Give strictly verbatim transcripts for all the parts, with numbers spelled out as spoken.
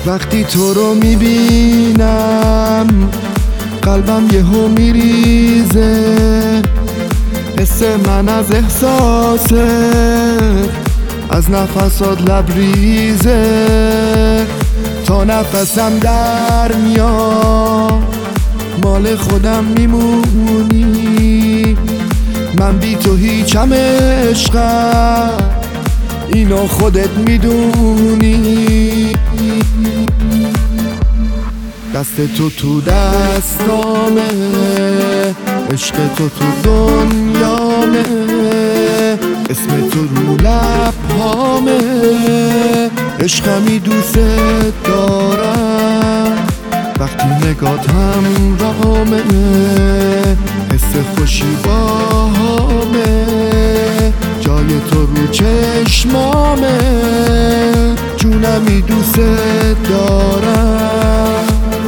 وقتی تو رو میبینم قلبم یهو میریزه، حس من از احساسه، از نفسات لبریزه. تا نفسم در میاد مال خودم میمونی، من بی تو هیچم عشقم، اینو خودت میدونی. دست تو تو دستامه، عشق تو تو دنیامه، اسم تو رو لبهامه، عشقمی دوست دارم وقتی نگات همراهمه، حس خوشی باهامه، جای تو رو چشمامه، جونمی دوست دارم.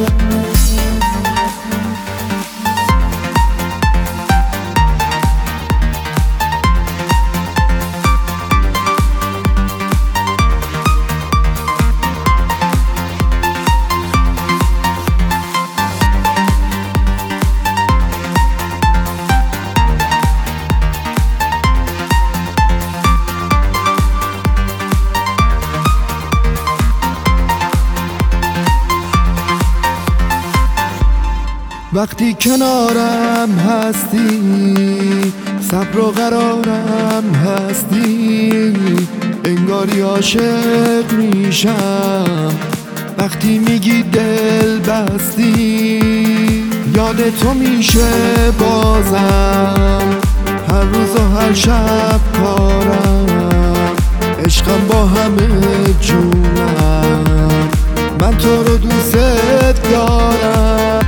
وقتی کنارم هستی صبر و قرارم هستی، انگاری عاشق میشم وقتی میگی دل بستی. یاد تو میشه بازم هر روز و هر شب کارم، عشقم با همه جونم، من تو رو دوست دارم.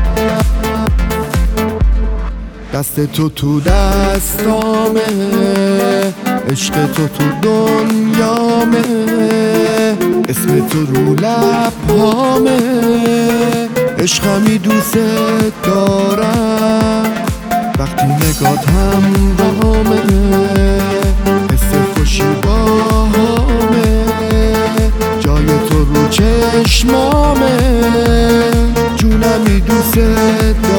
دست تو تو دستامه، عشق تو تو دنیامه، اسم تو رو لبهامه، عشقمی دوست دارم وقتی نگات همراهمه، حس خوشی باهامه، جای تو رو چشمامه، جونمی دوست دارم.